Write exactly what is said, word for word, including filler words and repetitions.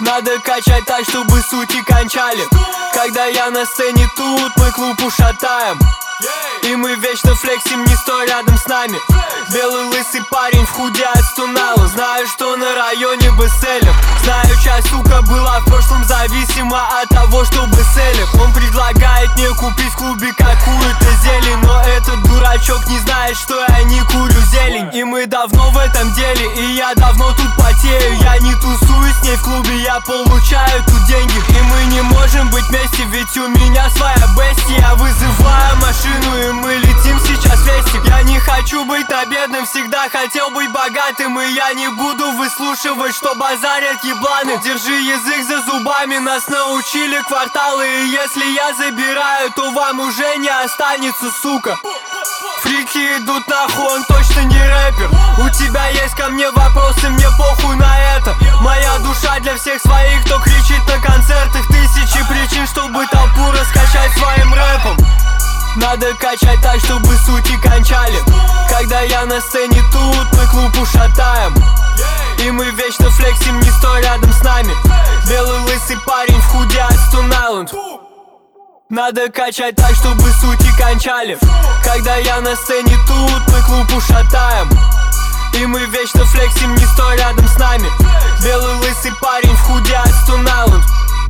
Надо качать так, чтобы суки кончали. Когда я на сцене тут, мы клуб ушатаем. И мы вечно флексим, не стой рядом с нами. Белый лысый парень в худе от Стунала. Знаю, что на районе бестселлер. Знаю, часть, сука, была в прошлом зависима от того, что бестселлер. Он предлагает мне купить в клубе какую-то зелень, но этот дурачок не знает, что я не курю зелень. И мы давно в этом деле, и я давно тут потею. Я не тусуюсь с ней в клубе, я получаю тут деньги. И мы не можем быть вместе, ведь у меня своя бестия. Я вызываю машину, и мы летим сейчас в лестик. Я не хочу быть бедным, всегда хотел быть богатым. И я не буду выслушивать, что базарят ебланы. Держи язык за зубами, нас научили кварталы. И если я забираю, то вам уже не останется, сука. Фрики идут нахуй, он точно не рэпер. У тебя есть ко мне вопросы, мне похуй на это. Моя душа для всех своих, кто кричит на концертах. Тысячи причин, чтобы толпу раскачать своим рэпом. Надо качать так, чтобы суки кончали. Когда я на сцене тут, мы клуб ушатаем. И мы вечно флексим, не стой рядом с нами. Белый лысый парень в худе от Стунала. Надо качать так, чтобы суки кончали. Когда я на сцене тут, мы клуб ушатаем. И мы вечно флексим, не стой рядом с нами. Белый лысый парень в худе от Стунала.